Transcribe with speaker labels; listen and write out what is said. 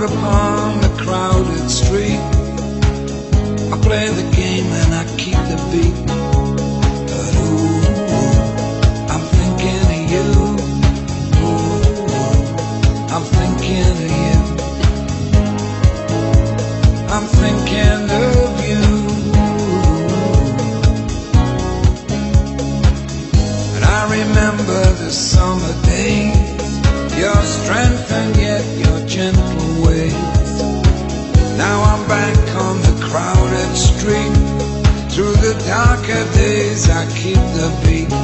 Speaker 1: upon the crowded street. I play the game and I keep the beat. But ooh, I'm thinking of you. Ooh, I'm thinking of you. I'm thinking of you. And I remember the summer days, your strength and yet your gentle ways. Now I'm back on the crowded street. Through the darker days I keep the beat.